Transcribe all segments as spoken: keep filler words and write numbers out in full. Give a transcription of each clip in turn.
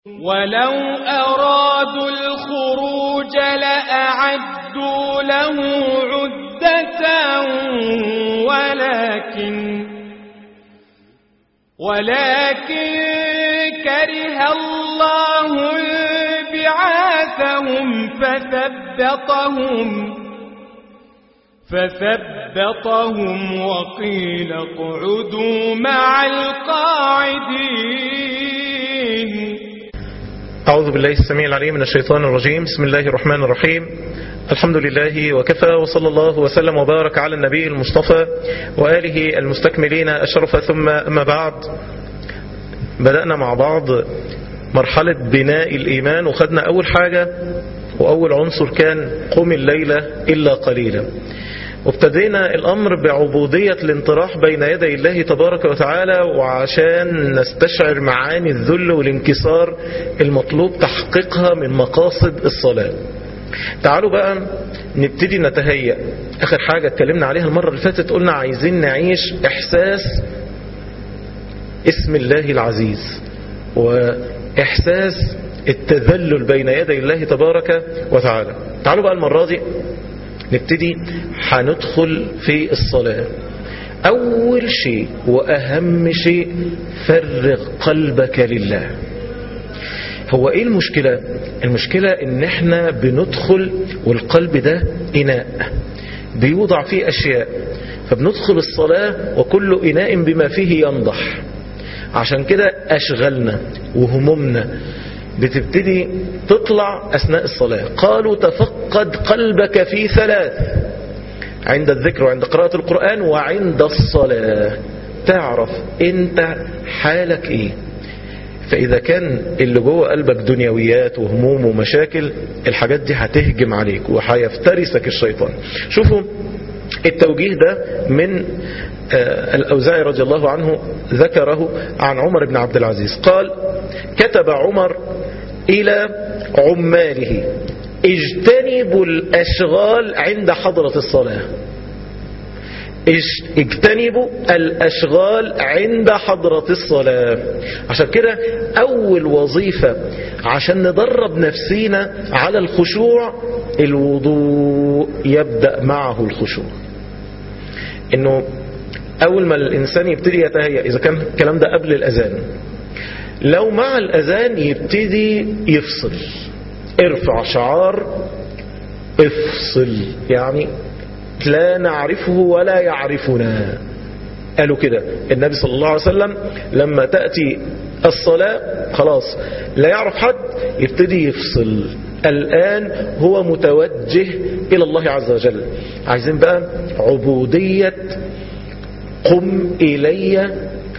ولو أرادوا الخروج لأعدوا له عدة ولكن ولكن كره الله بعاثهم فثبطهم فثبطهم وقيل اقعدوا مع القاعدين. أعوذ بالله السميع العليم من الشيطان الرجيم. بسم الله الرحمن الرحيم. الحمد لله وكفى، وصلى الله وسلم وبارك على النبي المصطفى وآله المستكملين الشرف، ثم أما بعد. بدأنا مع بعض مرحلة بناء الإيمان، وخدنا أول حاجة وأول عنصر كان قم الليلة إلا قليلا، وابتدينا الأمر بعبودية الانطراح بين يدي الله تبارك وتعالى، وعشان نستشعر معاني الذل والانكسار المطلوب تحقيقها من مقاصد الصلاة. تعالوا بقى نبتدي نتهيأ. آخر حاجة اتكلمنا عليها المرة اللي فاتت قلنا عايزين نعيش إحساس اسم الله العزيز وإحساس التذلل بين يدي الله تبارك وتعالى. تعالوا بقى المرة دي نبتدي هندخل في الصلاة. أول شيء وأهم شيء فرغ قلبك لله. هو إيه المشكلة؟ المشكلة إن إحنا بندخل والقلب ده إناء بيوضع فيه أشياء، فبندخل الصلاة وكل إناء بما فيه ينضح. عشان كده أشغلنا وهمومنا بتبتدي تطلع أثناء الصلاة. قالوا تفقد قلبك في ثلاث: عند الذكر وعند قراءة القرآن وعند الصلاة. تعرف انت حالك ايه. فإذا كان اللي جوه قلبك دنيويات وهموم ومشاكل، الحاجات دي هتهجم عليك وهيفترسك الشيطان. شوفوا التوجيه ده من الأوزاعي رضي الله عنه، ذكره عن عمر بن عبد العزيز. قال: كتب عمر إلى عماله: اجتنبوا الأشغال عند حضرة الصلاة. اجتنبوا الأشغال عند حضرة الصلاة. عشان كده أول وظيفة عشان ندرب نفسينا على الخشوع، الوضوء يبدأ معه الخشوع. إنه أول ما الإنسان يبتدي يتهيأ، إذا كان الكلام ده قبل الأذان، لو مع الأذان يبتدي يفصل، ارفع شعار افصل، يعني لا نعرفه ولا يعرفنا. قالوا كده النبي صلى الله عليه وسلم لما تأتي الصلاة خلاص لا يعرف حد، يبتدي يفصل. الآن هو متوجه إلى الله عز وجل. عايزين بقى عبودية قم إلي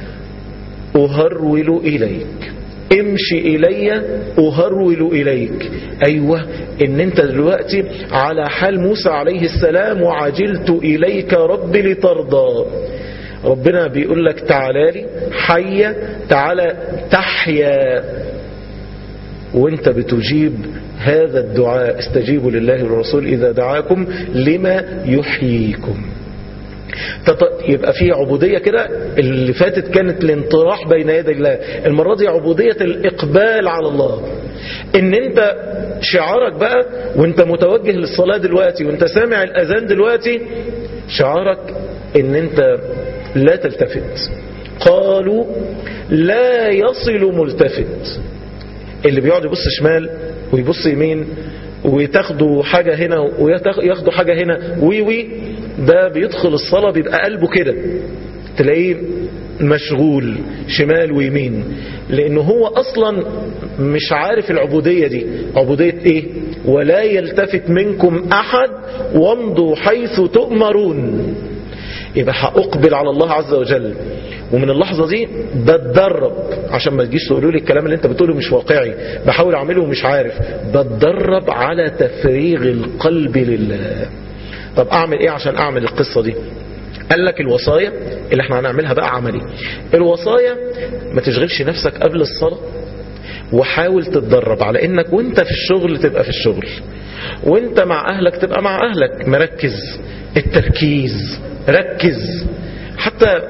أهرول إليك، امشي إلي أهرول إليك. أيوة، إن أنت دلوقتي على حال موسى عليه السلام: وعجلت إليك ربي لترضى. ربنا بيقول لك تعالى لي حيا، تعالى تحيا، وانت بتجيب هذا الدعاء: استجيبوا لله والرسول إذا دعاكم لما يحييكم. يبقى في عبودية كده. اللي فاتت كانت الانطراح بين يدي الله، المرة دي عبودية الإقبال على الله. ان انت شعارك بقى وانت متوجه للصلاة دلوقتي وانت سامع الأذان دلوقتي، شعارك ان انت لا تلتفت. قالوا لا يصل ملتفت. اللي بيقعد يبص شمال ويبص يمين ويتاخدوا حاجة هنا وياخدوا حاجة هنا وي وي، ده بيدخل الصلاة بيبقى قلبه كده، تلاقيه مشغول شمال ويمين، لأنه هو أصلا مش عارف العبودية دي عبودية إيه. ولا يلتفت منكم أحد وامضوا حيث تؤمرون. يبقى هأقبل على الله عز وجل، ومن اللحظة دي بتدرب. عشان ما تجيش تقولوا لي الكلام اللي انت بتقوله مش واقعي، بحاول اعمله ومش عارف. بتدرب على تفريغ القلب لله. طب اعمل ايه عشان اعمل القصة دي؟ قال لك الوصايا اللي احنا هنعملها بقى عملي. الوصايا: ما تشغلش نفسك قبل الصلاة، وحاول تتدرب على انك وانت في الشغل تبقى في الشغل، وانت مع اهلك تبقى مع اهلك مركز. التركيز، ركز. حتى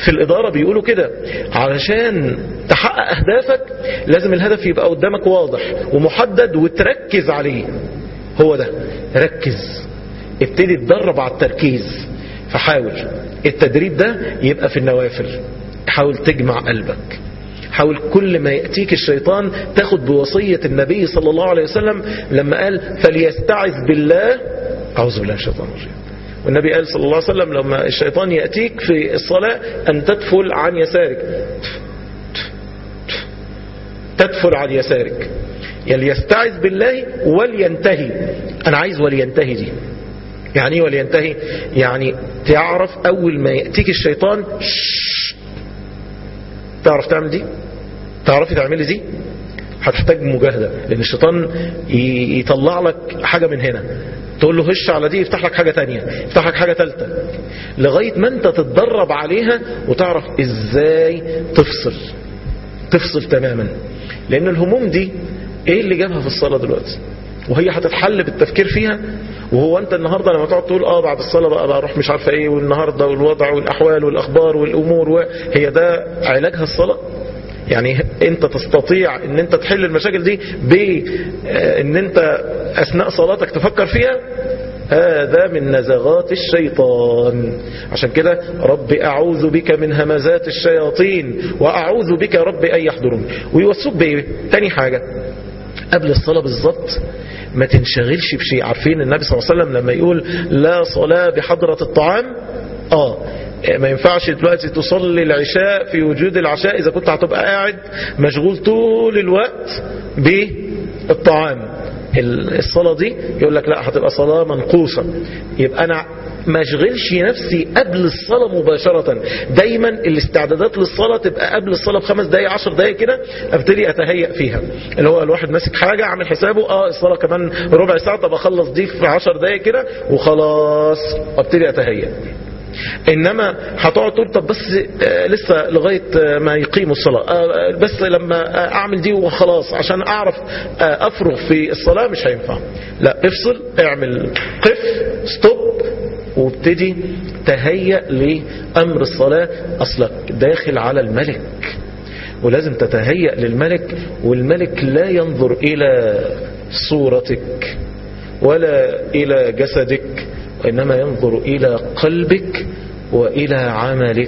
في الإدارة بيقولوا كده، علشان تحقق أهدافك لازم الهدف يبقى قدامك واضح ومحدد وتركز عليه. هو ده، ركز، ابتدي تدرب على التركيز. فحاول التدريب ده يبقى في النوافل. حاول تجمع قلبك، حاول كل ما يأتيك الشيطان تاخد بوصية النبي صلى الله عليه وسلم لما قال فليستعذ بالله. أعوذ بالله من الشيطان الرجيم. والنبي قال صلى الله عليه وسلم لما الشيطان يأتيك في الصلاة أن تدفل عن يسارك، تدفل عن يسارك، يعني يستعذ بالله ولينتهي. أنا عايز ولينتهي دي. يعني ايه ولينتهي؟ يعني تعرف أول ما يأتيك الشيطان تعرف تعمل دي، تعرفي تعملي دي. هتحتاج مجاهدة، لأن الشيطان يطلع لك حاجة من هنا تقول له هش على دي، يفتح لك حاجة تانية، يفتح لك حاجة تالتة، لغاية ما انت تتدرب عليها وتعرف ازاي تفصل تفصل تماما. لأن الهموم دي ايه اللي جابها في الصلاة دلوقتي؟ وهي هتتحل بالتفكير فيها. وهو انت النهاردة لما تقعد تقول اه بعد الصلاة بقى, بقى اروح مش عارفة ايه، والنهاردة والوضع والاحوال والاخبار والامور و... هي ده علاجها الصلاة؟ يعني انت تستطيع ان انت تحل المشاكل دي بان انت اثناء صلاتك تفكر فيها؟ هذا من نزغات الشيطان. عشان كده رب اعوذ بك من همزات الشياطين واعوذ بك رب ان يحضرون. ويوصوك بايه؟ تاني حاجة قبل الصلاة بالظبط ما تنشغلش بشيء. عارفين النبي صلى الله عليه وسلم لما يقول لا صلاة بحضرة الطعام؟ اه ما ينفعش دلوقتي تصلي العشاء في وجود العشاء إذا كنت هتبقى قاعد مشغول طول الوقت بالطعام. الصلاة دي يقول لك لا، هتبقى صلاة منقوصة. يبقى أنا ما اشغلش نفسي قبل الصلاة مباشرة. دايما الاستعدادات للصلاة تبقى قبل الصلاة بخمس دقايق عشر دقايق كده ابتدي اتهيأ فيها. اللي هو الواحد ماسك حاجة عامل حسابه اه الصلاة كمان ربع ساعة، طب اخلص دي في عشر دقايق كده وخلاص ابتدي اتهيأ. انما هتقعد تقول طب بس آه لسه لغاية آه ما يقيموا الصلاة، آه بس لما آه اعمل دي وخلاص عشان اعرف آه افرغ في الصلاة، مش هينفع. لا، افصل، اعمل قف ستوب وابتدي تهيأ لأمر الصلاة. أصلك داخل على الملك ولازم تتهيأ للملك، والملك لا ينظر إلى صورتك ولا إلى جسدك، وإنما ينظر إلى قلبك وإلى عملك.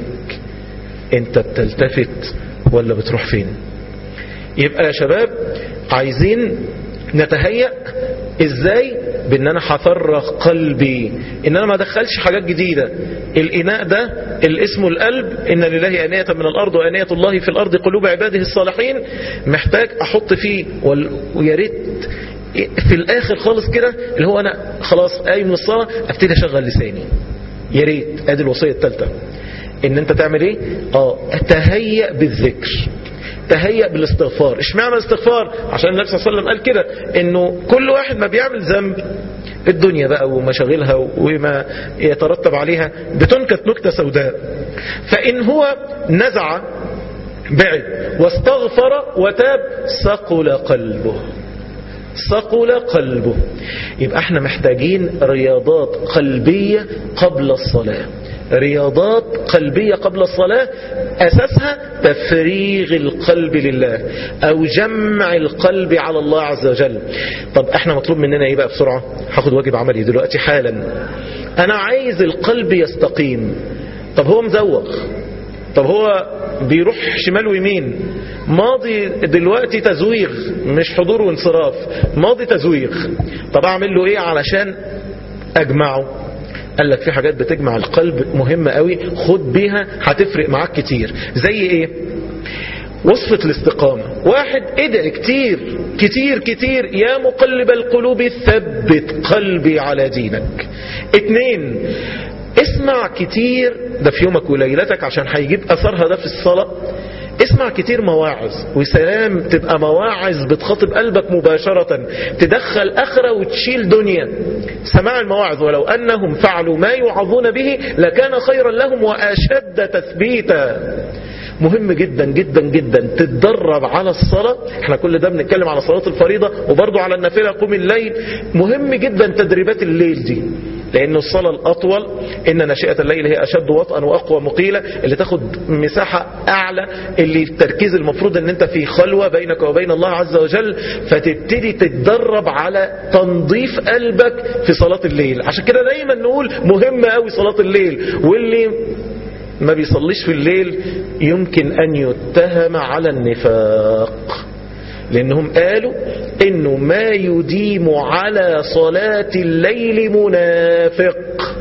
أنت بتلتفت ولا بتروح فين؟ يبقى يا شباب عايزين نتهيأ ازاي؟ بان انا هفرغ قلبي، ان انا ما ادخلش حاجات جديدة. الاناء ده اللي اسمه القلب، ان لله انية من الارض وانية الله في الارض قلوب عباده الصالحين، محتاج احط فيه ويا ريت في الاخر خالص كده اللي هو انا خلاص قايم من الصلاة ابتدي اشغل لساني. يا ريت ادي الوصية الثالثة، ان انت تعمل ايه؟ اه تهيأ بالذكر، تهيأ بالاستغفار. اشمعنى الاستغفار؟ عشان النبي صلى الله عليه وسلم قال كده انه كل واحد ما بيعمل ذنب الدنيا بقى ومشاغلها وما يترتب عليها بتنكت نكتة سوداء، فإن هو نزع بعد واستغفر وتاب ثقل قلبه، ثقل قلبه. يبقى احنا محتاجين رياضات قلبية قبل الصلاة، رياضات قلبية قبل الصلاة أساسها تفريغ القلب لله أو جمع القلب على الله عز وجل. طب احنا مطلوب مننا ايه بقى بسرعة؟ هاخد واجب عملي دلوقتي حالا. انا عايز القلب يستقيم. طب هو مزوغ، طب هو بيروح شمال ويمين، ماضي دلوقتي تزويغ مش حضور وانصراف، ماضي تزويغ. طب اعمل له ايه علشان اجمعه؟ قال لك في حاجات بتجمع القلب مهمة قوي، خد بيها هتفرق معاك كتير. زي ايه؟ وصفة الاستقامة. واحد، ادعي كتير كتير كتير يا مقلب القلوب ثبت قلبي على دينك. اتنين، اسمع كتير، ده في يومك وليلتك عشان هيجيب اثرها ده في الصلاة. اسمع كتير مواعظ، وسلام تبقى مواعظ بتخاطب قلبك مباشرة، تدخل آخرة وتشيل دنيا. سماع المواعظ ولو أنهم فعلوا ما يوعظون به لكان خيرا لهم وأشد تثبيتا. مهم جدا جدا جدا تتدرب على الصلاة. احنا كل ده بنتكلم على صلاة الفريضة وبرضو على النافلة قوم الليل. مهم جدا تدريبات الليل دي، لأن الصلاة الأطول إن ناشئة الليل هي أشد وطئا وأقوى مقيلة، اللي تاخد مساحة أعلى، اللي التركيز المفروض أن أنت في خلوة بينك وبين الله عز وجل، فتبتدي تتدرب على تنظيف قلبك في صلاة الليل. عشان كده دايما نقول مهمة قوي صلاة الليل، واللي ما بيصليش في الليل يمكن أن يتهم على النفاق، لأنهم قالوا إنه ما يديم على صلاة الليل منافق.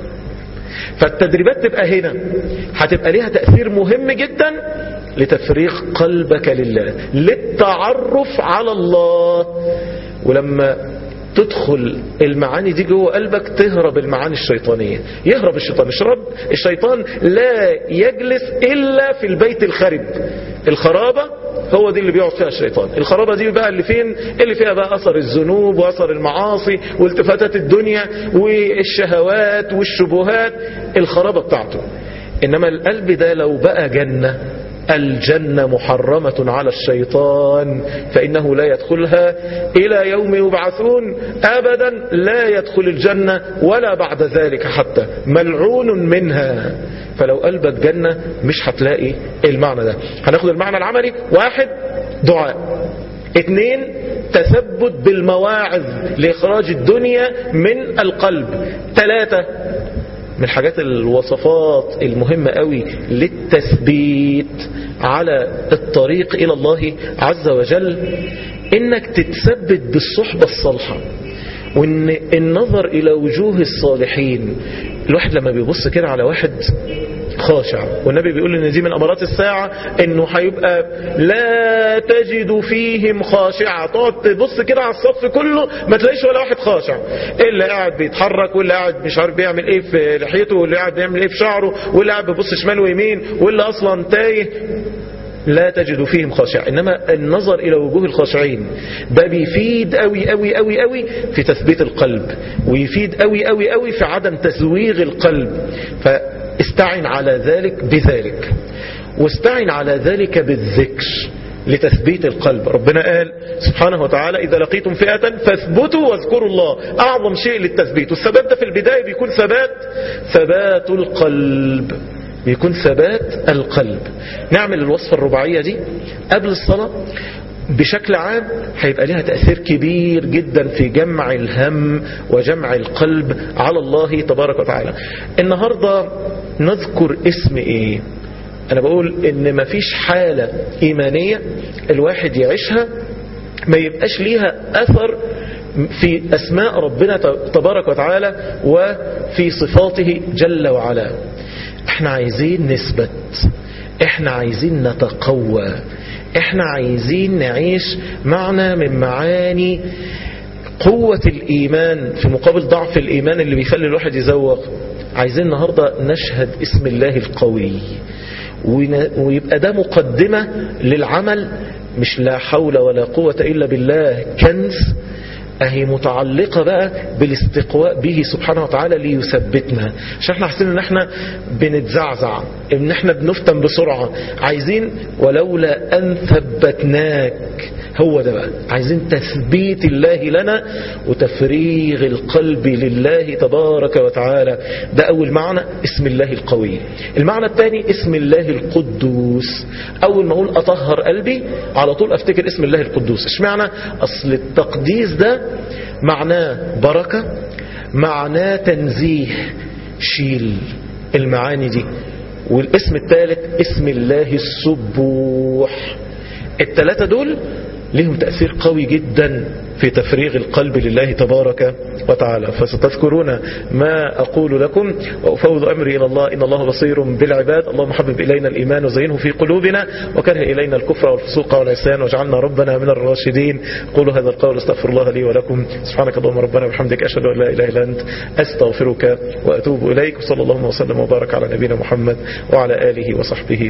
فالتدريبات تبقى هنا هتبقى ليها تأثير مهم جدا لتفريغ قلبك لله، للتعرف على الله. ولما تدخل المعاني دي جوه قلبك تهرب المعاني الشيطانية، يهرب الشيطان. الشيطان لا يجلس إلا في البيت الخرب. الخرابة هو دي اللي بيقعد فيها الشيطان. الخرابة دي بقى اللي فين؟ اللي فيها بقى أثر الذنوب وأثر المعاصي والتفاتات الدنيا والشهوات والشبهات، الخرابة بتاعته. إنما القلب ده لو بقى جنة، الجنة محرمة على الشيطان فإنه لا يدخلها إلى يوم يبعثون أبدا، لا يدخل الجنة ولا بعد ذلك حتى، ملعون منها. فلو قلبك جنة مش هتلاقي المعنى ده. هناخد المعنى العملي: واحد، دعاء. اثنين، تثبت بالمواعظ لإخراج الدنيا من القلب. ثلاثة، من الحاجات الوصفات المهمة قوي للتثبيت على الطريق إلى الله عز وجل، إنك تتثبت بالصحبة الصالحة، وإن النظر إلى وجوه الصالحين. الواحد لما بيبص كده على واحد خاشع، والنبي بيقول ان دي من امارات الساعة انه هيبقى لا تجد فيهم خاشعة. تقعد تبص كده على الصف كله ما تلاقيش ولا واحد خاشع، اللي قاعد بيتحرك، واللي قاعد مش عارف بيعمل ايه في لحيته، واللي قاعد بيعمل ايه في شعره، واللي قاعد بيبص شمال ويمين، واللي اصلا تايه. لا تجد فيهم خاشع. انما النظر الى وجوه الخاشعين ده بيفيد قوي قوي قوي قوي في تثبيت القلب، ويفيد قوي قوي قوي في عدم تزويغ القلب. فاستعن على ذلك بذلك، واستعن على ذلك بالذكر لتثبيت القلب. ربنا قال سبحانه وتعالى: إذا لقيتم فئة فاثبتوا واذكروا الله. أعظم شيء للتثبيت، والثبات ده في البداية بيكون ثبات ثبات القلب، بيكون ثبات القلب. نعمل الوصفة الرباعية دي قبل الصلاة بشكل عام، هيبقى لها تأثير كبير جدا في جمع الهم وجمع القلب على الله تبارك وتعالى. النهاردة نذكر اسم ايه؟ انا بقول ان مفيش حالة ايمانية الواحد يعيشها ما يبقاش ليها اثر في اسماء ربنا تبارك وتعالى وفي صفاته جل وعلا. احنا عايزين نثبت، احنا عايزين نتقوى، احنا عايزين نعيش معنى من معاني قوة الإيمان في مقابل ضعف الإيمان اللي بيخلي الواحد يزوغ. عايزين النهاردة نشهد اسم الله القوي، ويبقى ده مقدمة للعمل، مش لا حول ولا قوة إلا بالله كنز، اهي متعلقة بقى بالاستقواء به سبحانه وتعالى ليثبتنا. عشان احنا حاسين ان احنا بنتزعزع، ان احنا بنفتن بسرعة. عايزين ولولا ان ثبتناك، هو ده بقى، عايزين تثبيت الله لنا وتفريغ القلب لله تبارك وتعالى. ده اول معنى اسم الله القوي. المعنى الثاني اسم الله القدوس. اول ما اقول اطهر قلبي على طول افتكر اسم الله القدوس. اشمعنى؟ اصل التقديس ده معناه بركة، معناه تنزيه، شيل المعاني دي. والاسم الثالث اسم الله السبوح. الثلاثة دول لهم تأثير قوي جدا في تفريغ القلب لله تبارك وتعالى. فستذكرون ما أقول لكم وأفوض أمري إلى الله، إن الله بصير بالعباد. اللهم حبب إلينا الإيمان وزينه في قلوبنا، وكره إلينا الكفر والفسوق والعصيان، واجعلنا ربنا من الراشدين. قولوا هذا القول استغفر الله لي ولكم. سبحانك اللهم ربنا وبحمدك، أشهد أن لا إله إلا أنت، أستغفرك وأتوب إليك. وصلى الله وسلم وبارك على نبينا محمد وعلى آله وصحبه